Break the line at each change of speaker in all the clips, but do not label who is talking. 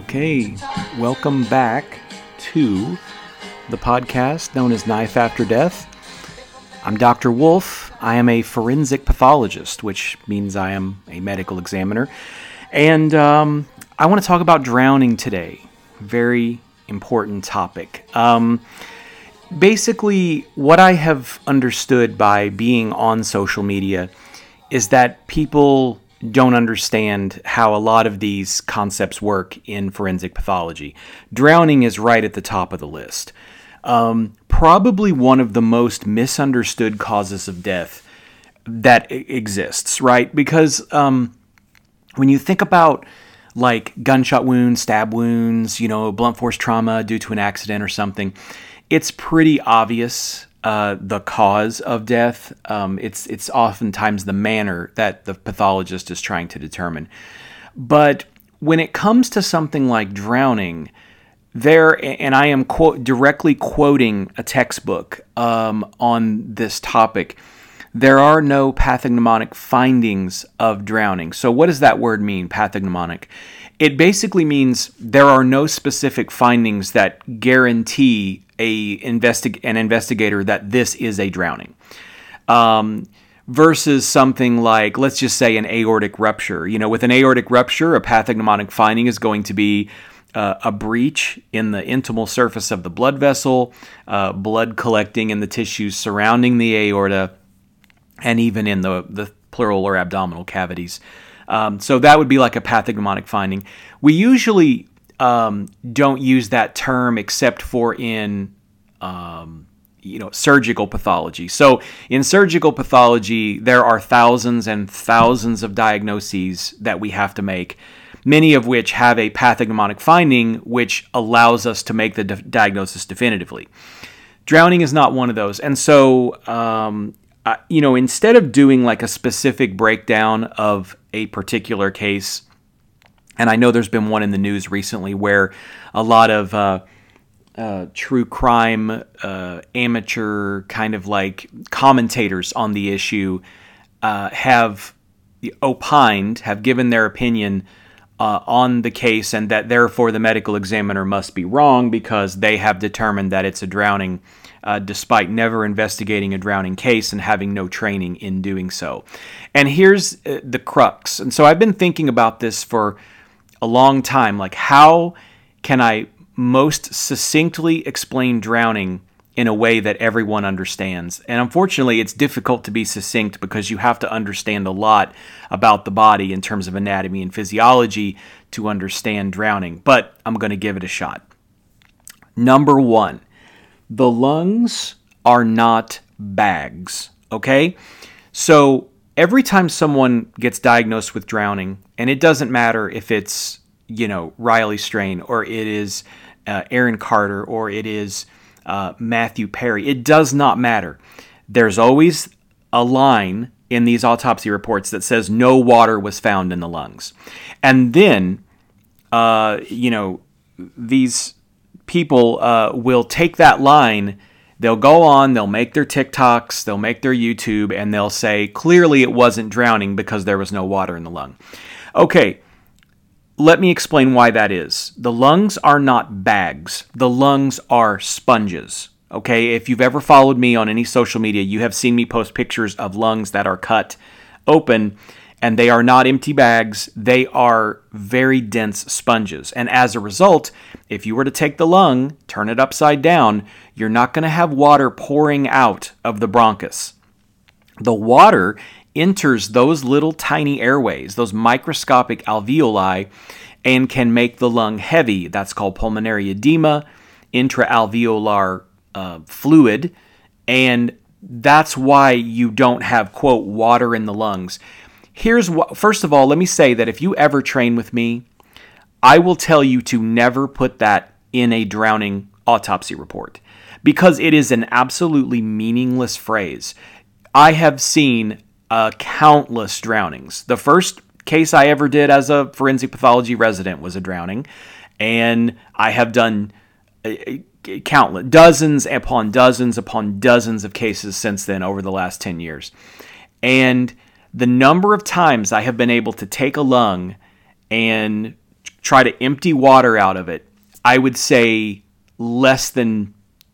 Okay, welcome back to the podcast known as Knife After Death. I'm Dr. Wolf. I am a forensic pathologist, which means I am a medical examiner. And I want to talk about drowning today. Very important topic. Basically, what I have understood by being on social media is that people don't understand how a lot of these concepts work in forensic pathology. Drowning is right at the top of the list. Probably one of the most misunderstood causes of death that exists, right? Because when you think about like gunshot wounds, stab wounds, blunt force trauma due to an accident or something, it's pretty obvious the cause of death. It's oftentimes the manner that the pathologist is trying to determine. But when it comes to something like drowning, and I am directly quoting a textbook on this topic, there are no pathognomonic findings of drowning. So what does that word mean, pathognomonic? It basically means there are no specific findings that guarantee an investigator that this is a drowning. Versus something like, let's just say, an aortic rupture. With an aortic rupture, a pathognomonic finding is going to be a breach in the intimal surface of the blood vessel, blood collecting in the tissues surrounding the aorta, and even in the pleural or abdominal cavities. So that would be like a pathognomonic finding. We usually don't use that term except for in surgical pathology. So in surgical pathology, there are thousands and thousands of diagnoses that we have to make, many of which have a pathognomonic finding, which allows us to make the diagnosis definitively. Drowning is not one of those. And so, instead of doing like a specific breakdown of a particular case, and I know there's been one in the news recently where a lot of true crime amateur kind of like commentators on the issue have given their opinion on the case, and that therefore the medical examiner must be wrong because they have determined that it's a drowning, despite never investigating a drowning case and having no training in doing so. And here's the crux. And so I've been thinking about this for a long time, like how can I most succinctly explain drowning in a way that everyone understands? And unfortunately, it's difficult to be succinct because you have to understand a lot about the body in terms of anatomy and physiology to understand drowning. But I'm going to give it a shot. Number one, the lungs are not bags, okay? So every time someone gets diagnosed with drowning, and it doesn't matter if it's, Riley Strain, or it is Aaron Carter, or it is Matthew Perry, it does not matter. There's always a line in these autopsy reports that says no water was found in the lungs. And then, these people will take that line, they'll go on, they'll make their TikToks, they'll make their YouTube, and they'll say, clearly it wasn't drowning because there was no water in the lung. Okay, let me explain why that is. The lungs are not bags. The lungs are sponges. Okay, if you've ever followed me on any social media, you have seen me post pictures of lungs that are cut open, and they are not empty bags. They are very dense sponges. And as a result, if you were to take the lung, turn it upside down, you're not going to have water pouring out of the bronchus. The water enters those little tiny airways, those microscopic alveoli, and can make the lung heavy. That's called pulmonary edema, intraalveolar fluid, and that's why you don't have, quote, water in the lungs. First of all, let me say that if you ever train with me, I will tell you to never put that in a drowning autopsy report because it is an absolutely meaningless phrase. I have seen countless drownings. The first case I ever did as a forensic pathology resident was a drowning, and I have done countless, dozens upon dozens upon dozens of cases since then over the last 10 years. And the number of times I have been able to take a lung and try to empty water out of it, I would say less than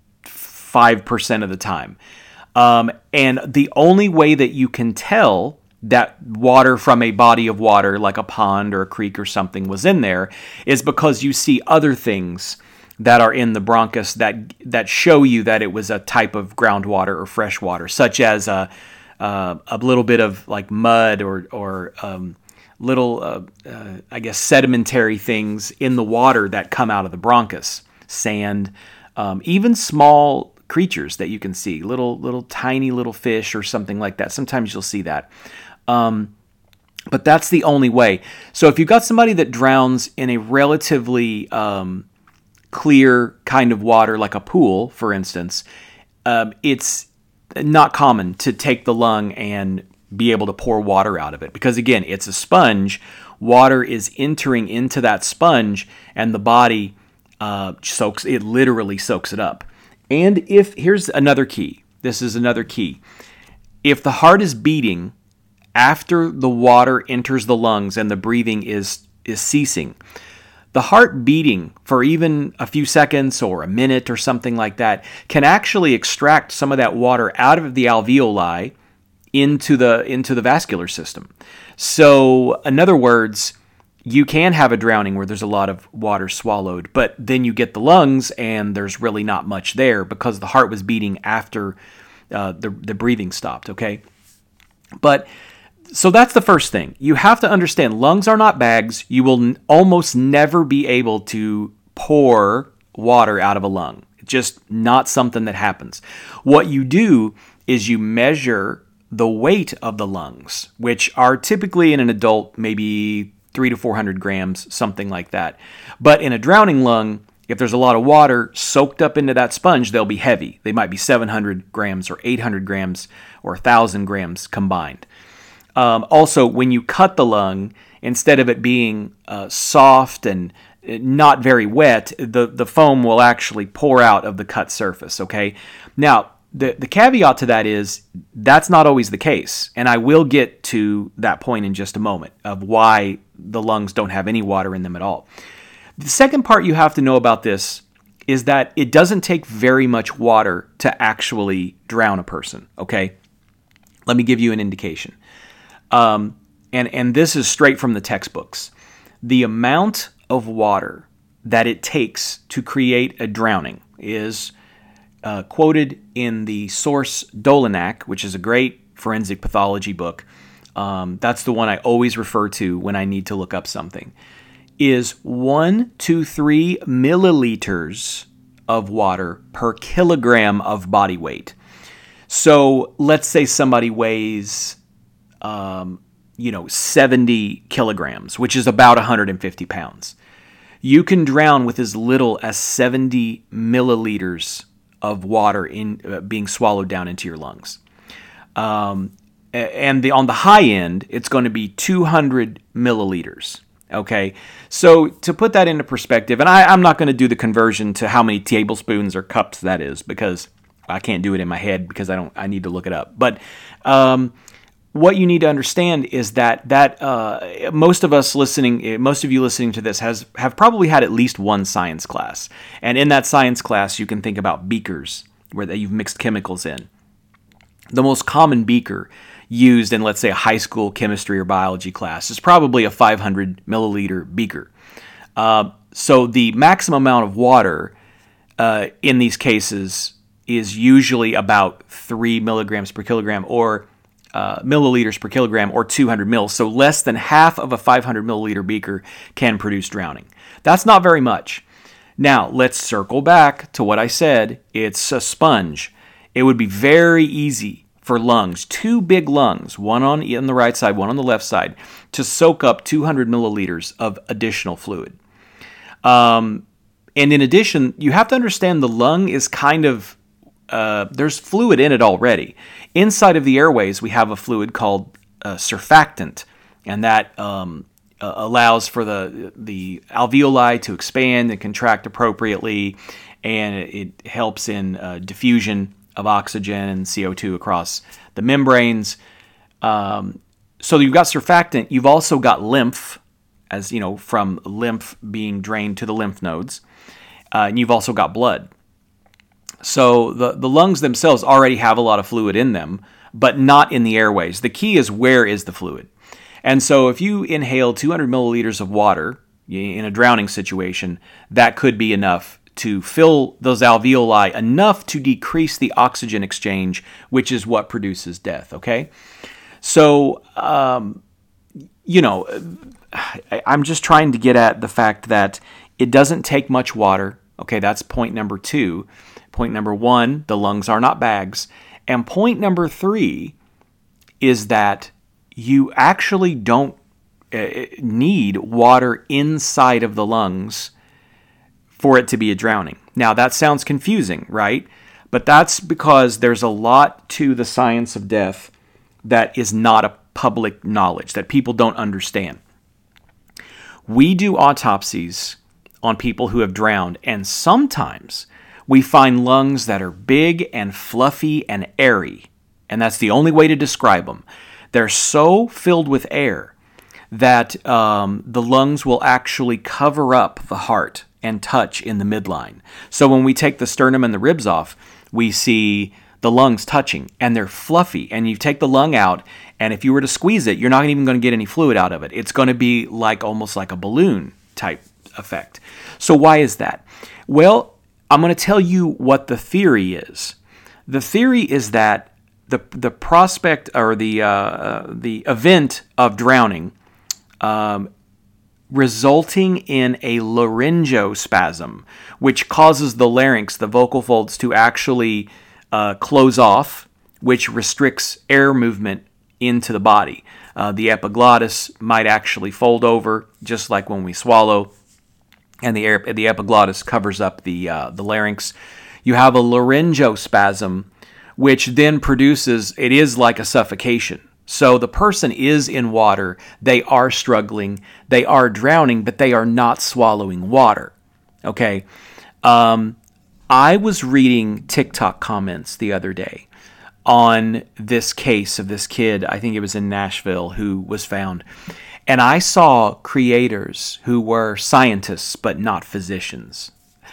5% of the time. And the only way that you can tell that water from a body of water, like a pond or a creek or something, was in there is because you see other things that are in the bronchus that show you that it was a type of groundwater or fresh water, such as a little bit of like mud or little, I guess, sedimentary things in the water that come out of the bronchus, sand, even small creatures that you can see, little tiny little fish or something like that. Sometimes you'll see that. But that's the only way. So if you've got somebody that drowns in a relatively clear kind of water, like a pool, for instance, it's not common to take the lung and be able to pour water out of it. Because again, it's a sponge. Water is entering into that sponge and the body literally soaks it up. And here's another key. This is another key. If the heart is beating after the water enters the lungs and the breathing is ceasing, the heart beating for even a few seconds or a minute or something like that can actually extract some of that water out of the alveoli into the vascular system. So, in other words, you can have a drowning where there's a lot of water swallowed, but then you get the lungs and there's really not much there because the heart was beating after the breathing stopped, okay? But so that's the first thing. You have to understand lungs are not bags. You will almost never be able to pour water out of a lung. It's just not something that happens. What you do is you measure the weight of the lungs, which are typically in an adult maybe 300 to 400 grams, something like that. But in a drowning lung, if there's a lot of water soaked up into that sponge, they'll be heavy. They might be 700 grams or 800 grams or 1,000 grams combined. Also, when you cut the lung, instead of it being soft and not very wet, the foam will actually pour out of the cut surface, okay? Now, the caveat to that is that's not always the case, and I will get to that point in just a moment of why the lungs don't have any water in them at all. The second part you have to know about this is that it doesn't take very much water to actually drown a person, okay? Let me give you an indication. And this is straight from the textbooks. The amount of water that it takes to create a drowning is quoted in the source Dolinak, which is a great forensic pathology book. That's the one I always refer to when I need to look up something. Is 1 to 3 milliliters of water per kilogram of body weight. So let's say somebody weighs 70 kilograms, which is about 150 pounds. You can drown with as little as 70 milliliters of water being swallowed down into your lungs. On the high end, it's going to be 200 milliliters. Okay, so to put that into perspective, and I'm not going to do the conversion to how many tablespoons or cups that is because I can't do it in my head because I need to look it up. But what you need to understand is that most of you listening to this have probably had at least one science class, and in that science class you can think about beakers where you've mixed chemicals in. The most common beaker used in, let's say, a high school chemistry or biology class is probably a 500 milliliter beaker. So the maximum amount of water in these cases is usually about 3 milligrams per kilogram or milliliters per kilogram or 200 mils. So less than half of a 500 milliliter beaker can produce drowning. That's not very much. Now, let's circle back to what I said. It's a sponge. It would be very easy for lungs, two big lungs, one on the right side, one on the left side, to soak up 200 milliliters of additional fluid. And in addition, you have to understand the lung is kind of, there's fluid in it already. Inside of the airways, we have a fluid called surfactant, and that allows for the alveoli to expand and contract appropriately, and it helps in diffusion of oxygen and CO2 across the membranes. So you've got surfactant. You've also got lymph, as you know, from lymph being drained to the lymph nodes. And you've also got blood. So the lungs themselves already have a lot of fluid in them, but not in the airways. The key is, where is the fluid? And so if you inhale 200 milliliters of water in a drowning situation, that could be enough to fill those alveoli enough to decrease the oxygen exchange, which is what produces death, okay? So, you know, I'm just trying to get at the fact that it doesn't take much water. Okay, that's point number 2. Point number 1, the lungs are not bags. And point number 3 is that you actually don't need water inside of the lungs for it to be a drowning. Now, that sounds confusing, right? But that's because there's a lot to the science of death that is not a public knowledge, that people don't understand. We do autopsies on people who have drowned, and sometimes we find lungs that are big and fluffy and airy, and that's the only way to describe them. They're so filled with air that the lungs will actually cover up the heart and touch in the midline. So when we take the sternum and the ribs off, we see the lungs touching, and they're fluffy. And you take the lung out, and if you were to squeeze it, you're not even going to get any fluid out of it. It's going to be like almost like a balloon type effect. So why is that? Well, I'm going to tell you what the theory is. The theory is that the prospect or the event of drowning resulting in a laryngospasm, which causes the larynx, the vocal folds, to actually close off, which restricts air movement into the body. The epiglottis might actually fold over, just like when we swallow, and the epiglottis covers up the larynx. You have a laryngospasm, which then produces, it is like a suffocation. So the person is in water, they are struggling, they are drowning, but they are not swallowing water. Okay? I was reading TikTok comments the other day on this case of this kid, I think it was in Nashville, who was found. And I saw creators who were scientists but not physicians,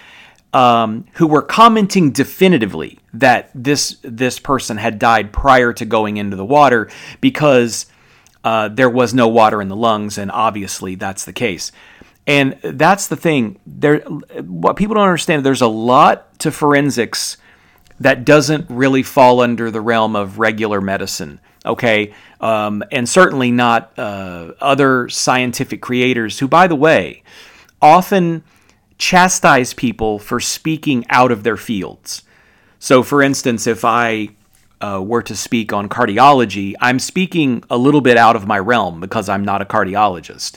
who were commenting definitively that this person had died prior to going into the water because there was no water in the lungs, and obviously that's the case. And that's the thing. What people don't understand, there's a lot to forensics that doesn't really fall under the realm of regular medicine, okay? And certainly not other scientific creators who, by the way, often chastise people for speaking out of their fields. So, for instance, if I were to speak on cardiology, I'm speaking a little bit out of my realm because I'm not a cardiologist.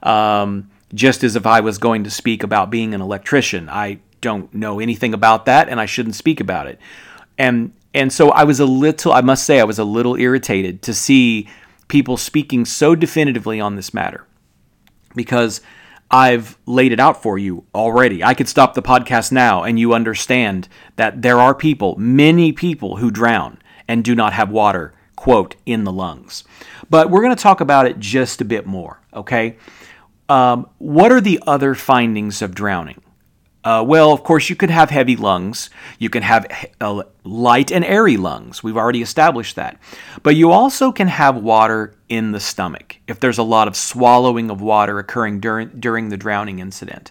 Just as if I was going to speak about being an electrician. I don't know anything about that, and I shouldn't speak about it. And so I must say I was a little irritated to see people speaking so definitively on this matter, because I've laid it out for you already. I could stop the podcast now and you understand that there are people, many people, who drown and do not have water, quote, in the lungs. But we're going to talk about it just a bit more, okay? What are the other findings of drowning? Well, of course, you could have heavy lungs. You can have light and airy lungs. We've already established that. But you also can have water in the stomach if there's a lot of swallowing of water occurring during the drowning incident.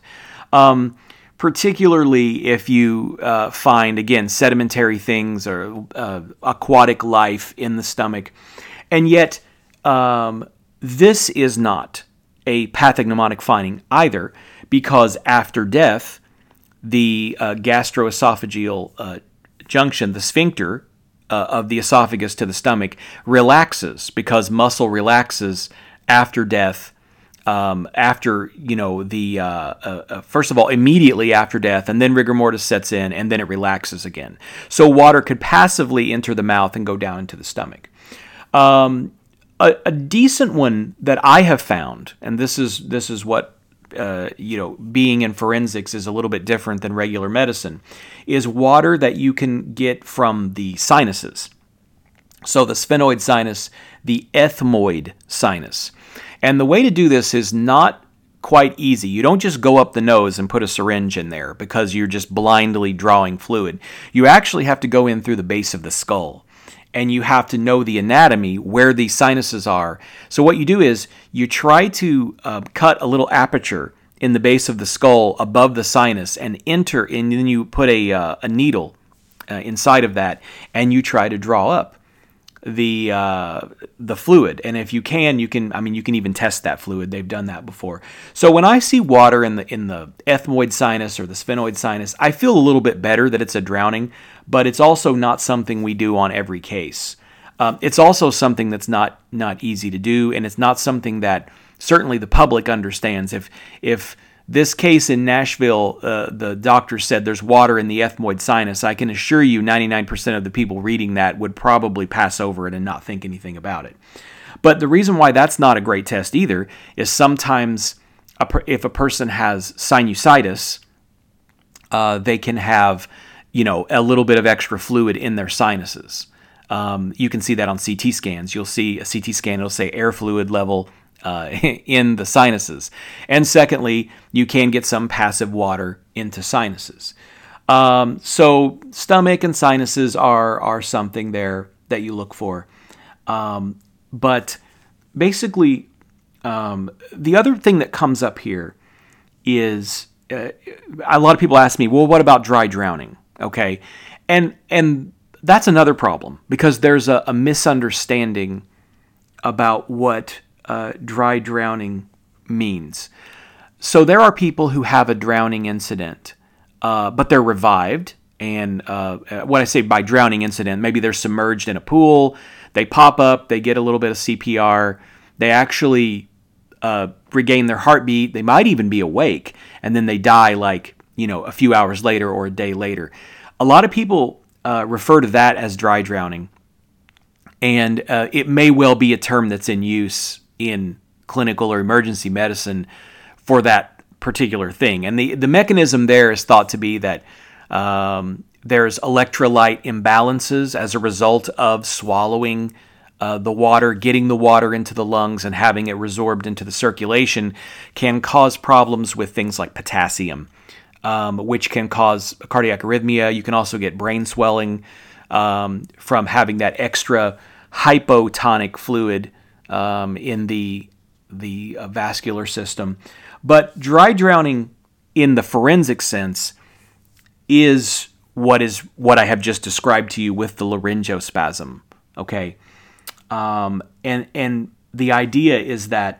Particularly if you find, again, sedimentary things or aquatic life in the stomach. And yet, this is not a pathognomonic finding either, because after death, the gastroesophageal junction, the sphincter of the esophagus to the stomach, relaxes because muscle relaxes after death. After, first of all, immediately after death, and then rigor mortis sets in, and then it relaxes again. So water could passively enter the mouth and go down into the stomach. A decent one that I have found, and this is what being in forensics is a little bit different than regular medicine, is water that you can get from the sinuses. So the sphenoid sinus, the ethmoid sinus. And the way to do this is not quite easy. You don't just go up the nose and put a syringe in there because you're just blindly drawing fluid. You actually have to go in through the base of the skull, and you have to know the anatomy, where the sinuses are. So what you do is you try to cut a little aperture in the base of the skull above the sinus and enter, and then you put a needle inside of that, and you try to draw up the fluid. And if you can even test that fluid. They've done that before. So when I see water in the ethmoid sinus or the sphenoid sinus, I feel a little bit better that it's a drowning, but it's also not something we do on every case. It's also something that's not easy to do, and it's not something that certainly the public understands. If this case in Nashville, the doctor said there's water in the ethmoid sinus, I can assure you 99% of the people reading that would probably pass over it and not think anything about it. But the reason why that's not a great test either is sometimes if a person has sinusitis, they can have a little bit of extra fluid in their sinuses. You can see that on CT scans. You'll see a CT scan, it'll say air fluid level in the sinuses. And secondly, you can get some passive water into sinuses. So stomach and sinuses are something there that you look for. But basically, the other thing that comes up here is a lot of people ask me, well, what about dry drowning? Okay. And that's another problem, because there's a misunderstanding about what dry drowning means. So there are people who have a drowning incident, but they're revived. And what I say by drowning incident, maybe they're submerged in a pool, they pop up, they get a little bit of CPR, they actually regain their heartbeat, they might even be awake, and then they die a few hours later or a day later. A lot of people refer to that as dry drowning, and it may well be a term that's in use in clinical or emergency medicine for that particular thing. And the mechanism there is thought to be that there's electrolyte imbalances as a result of swallowing the water, getting the water into the lungs and having it resorbed into the circulation can cause problems with things like potassium, which can cause cardiac arrhythmia. You can also get brain swelling from having that extra hypotonic fluid in the vascular system. But dry drowning in the forensic sense is what I have just described to you with the laryngospasm. Okay, and the idea is that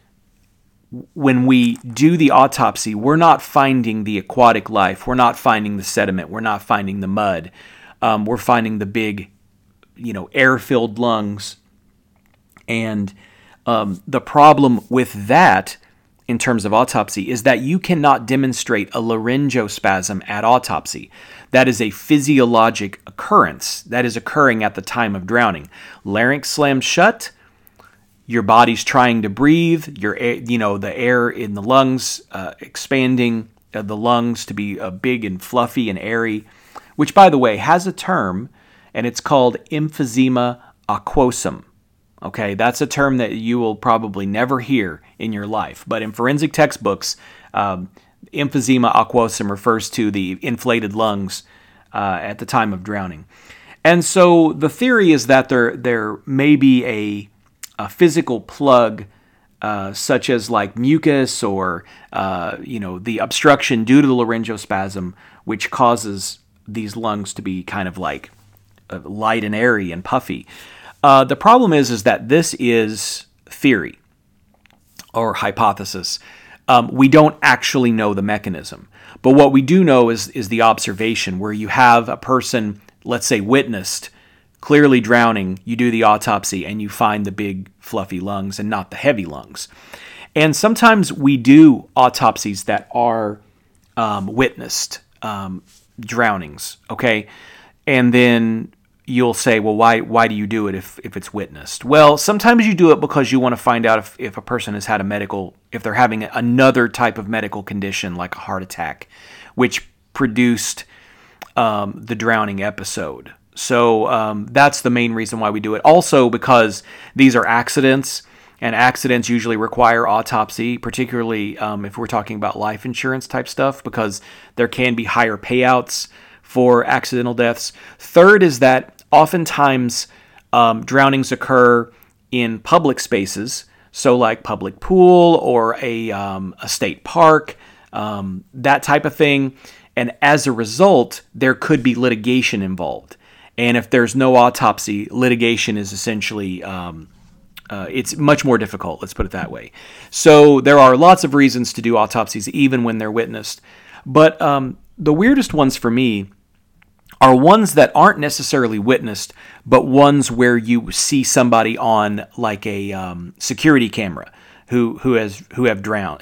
when we do the autopsy, we're not finding the aquatic life, we're not finding the sediment, we're not finding the mud, we're finding the big, air-filled lungs. And the problem with that, in terms of autopsy, is that you cannot demonstrate a laryngospasm at autopsy. That is a physiologic occurrence that is occurring at the time of drowning. Larynx slams shut, your body's trying to breathe, the air in the lungs expanding the lungs to be big and fluffy and airy, which, by the way, has a term, and it's called emphysema aquosum. Okay, that's a term that you will probably never hear in your life. But in forensic textbooks, emphysema aquosum refers to the inflated lungs at the time of drowning. And so the theory is that there may be a physical plug, such as like mucus or the obstruction due to the laryngospasm, which causes these lungs to be kind of like light and airy and puffy. The problem is that this is theory or hypothesis. We don't actually know the mechanism. But what we do know is the observation, where you have a person, let's say, witnessed clearly drowning, you do the autopsy, and you find the big fluffy lungs and not the heavy lungs. And sometimes we do autopsies that are witnessed drownings, okay? And then you'll say, well, why do you do it if it's witnessed? Well, sometimes you do it because you want to find out if a person has had if they're having another type of medical condition like a heart attack, which produced the drowning episode. So that's the main reason why we do it. Also because these are accidents, and accidents usually require autopsy, particularly if we're talking about life insurance type stuff, because there can be higher payouts for accidental deaths. Third is that oftentimes drownings occur in public spaces, so like public pool or a state park, that type of thing. And as a result, there could be litigation involved. And if there's no autopsy, litigation is essentially, it's much more difficult, let's put it that way. So there are lots of reasons to do autopsies, even when they're witnessed. But the weirdest ones for me are ones that aren't necessarily witnessed, but ones where you see somebody on like a security camera who have drowned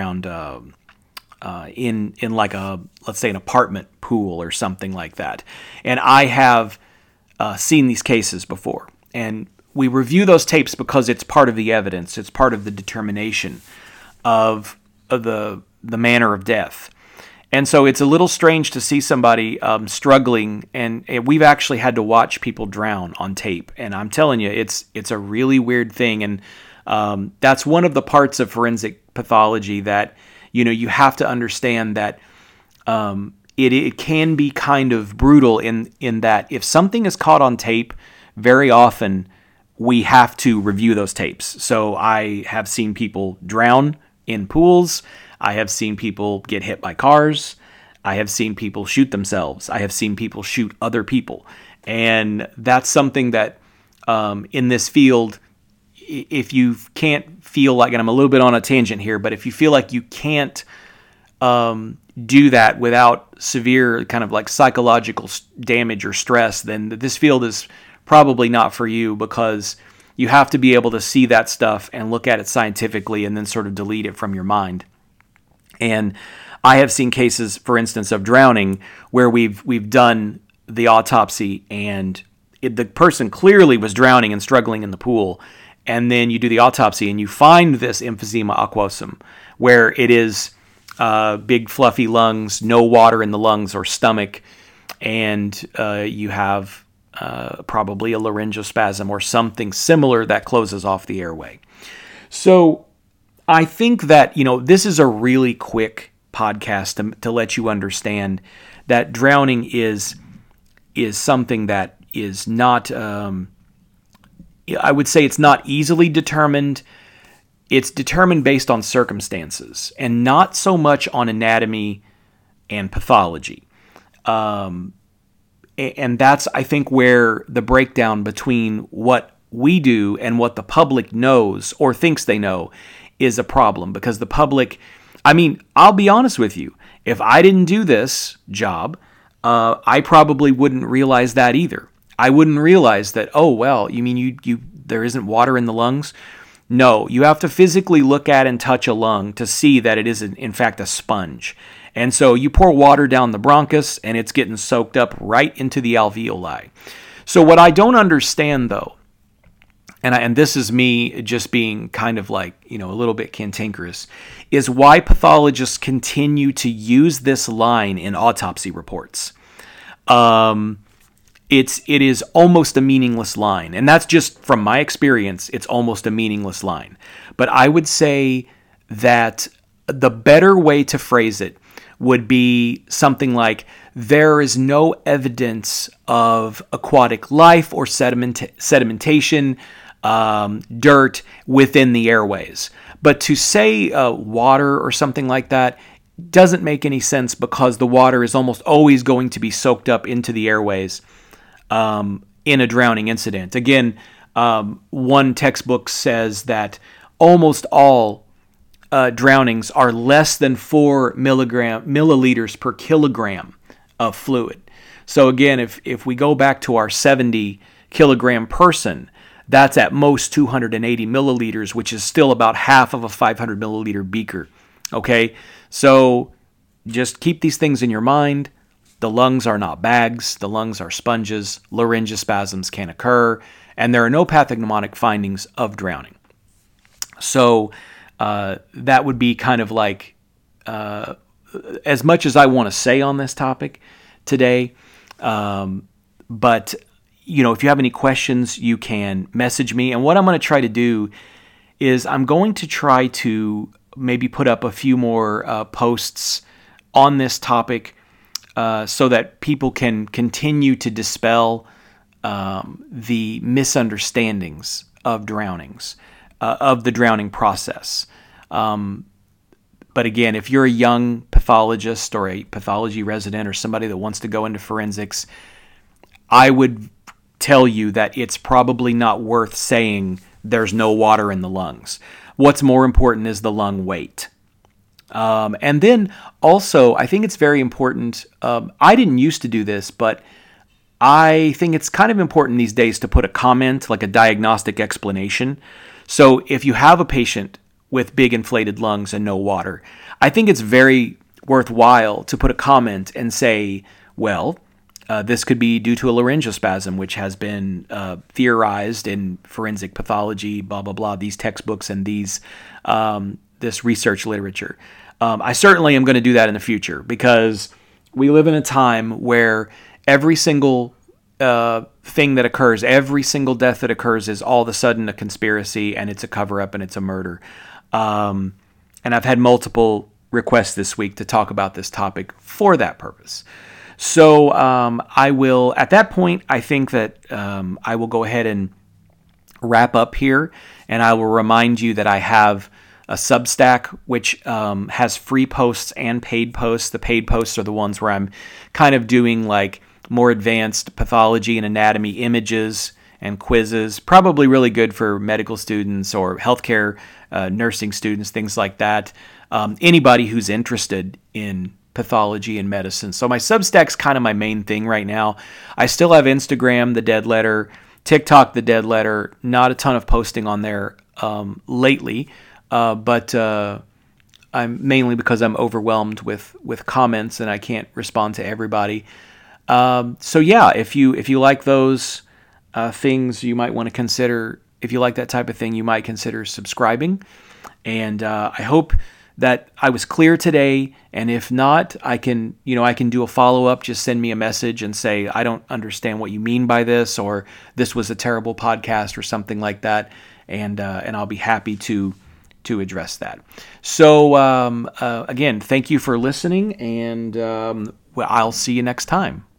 in like a, let's say, an apartment pool or something like that. And I have seen these cases before, and we review those tapes because it's part of the evidence. It's part of the determination of the manner of death. And so it's a little strange to see somebody struggling, and we've actually had to watch people drown on tape. And I'm telling you, it's a really weird thing. And that's one of the parts of forensic pathology that, you have to understand that it can be kind of brutal in that if something is caught on tape, very often we have to review those tapes. So I have seen people drown in pools. I have seen people get hit by cars. I have seen people shoot themselves. I have seen people shoot other people. And that's something that in this field, if you can't feel like, and I'm a little bit on a tangent here, but if you feel like you can't do that without severe kind of like psychological damage or stress, then this field is probably not for you, because you have to be able to see that stuff and look at it scientifically and then sort of delete it from your mind. And I have seen cases, for instance, of drowning where we've done the autopsy and the person clearly was drowning and struggling in the pool, and then you do the autopsy and you find this emphysema aquosum, where it is big fluffy lungs, no water in the lungs or stomach, and you have probably a laryngospasm or something similar that closes off the airway. So I think that, this is a really quick podcast to let you understand that drowning is something that is not, I would say it's not easily determined. It's determined based on circumstances and not so much on anatomy and pathology. And that's, I think, where the breakdown between what we do and what the public knows or thinks they know is a problem, because the public, I'll be honest with you, if I didn't do this job, I probably wouldn't realize that either. I wouldn't realize that, oh, well, you mean you there isn't water in the lungs? No, you have to physically look at and touch a lung to see that it is, in fact, a sponge. And so you pour water down the bronchus, and it's getting soaked up right into the alveoli. So what I don't understand, though, and this is me just being kind of like, a little bit cantankerous, is why pathologists continue to use this line in autopsy reports. It is almost a meaningless line, and that's just from my experience. It's almost a meaningless line. But I would say that the better way to phrase it would be something like, there is no evidence of aquatic life or sedimentation, dirt within the airways. But to say water or something like that doesn't make any sense, because the water is almost always going to be soaked up into the airways in a drowning incident. Again, one textbook says that almost all drownings are less than 4 milliliters per kilogram of fluid. So again, if we go back to our 70 kilogram person, that's at most 280 milliliters, which is still about half of a 500 milliliter beaker. Okay, so just keep these things in your mind. The lungs are not bags. The lungs are sponges. Laryngospasms can occur, and there are no pathognomonic findings of drowning. So that would be kind of like as much as I want to say on this topic today. But if you have any questions, you can message me. And what I'm going to try to do is I'm going to try to maybe put up a few more posts on this topic so that people can continue to dispel the misunderstandings of drownings, of the drowning process. But again, if you're a young pathologist or a pathology resident or somebody that wants to go into forensics, I would tell you that it's probably not worth saying there's no water in the lungs. What's more important is the lung weight. And then also, I think it's very important. I didn't used to do this, but I think it's kind of important these days to put a comment, like a diagnostic explanation. So if you have a patient with big inflated lungs and no water, I think it's very worthwhile to put a comment and say, well, this could be due to a laryngospasm, which has been theorized in forensic pathology, blah, blah, blah, these textbooks and this research literature. I certainly am going to do that in the future because we live in a time where every single thing that occurs, every single death that occurs is all of a sudden a conspiracy and it's a cover-up and it's a murder. And I've had multiple requests this week to talk about this topic for that purpose. So I will, at that point, I think that I will go ahead and wrap up here, and I will remind you that I have a Substack which has free posts and paid posts. The paid posts are the ones where I'm kind of doing like more advanced pathology and anatomy images and quizzes, probably really good for medical students or healthcare nursing students, things like that. Anybody who's interested in pathology and medicine. So my Substack's kind of my main thing right now. I still have Instagram, The Dead Letter, TikTok, The Dead Letter. Not a ton of posting on there lately, but I'm mainly because I'm overwhelmed with comments and I can't respond to everybody. So yeah, if you like those things, you might want to consider, if you like that type of thing, you might consider subscribing. And I hope that I was clear today. And if not, I can do a follow-up. Just send me a message and say, I don't understand what you mean by this, or this was a terrible podcast or something like that. And I'll be happy to address that. So again, thank you for listening, and I'll see you next time.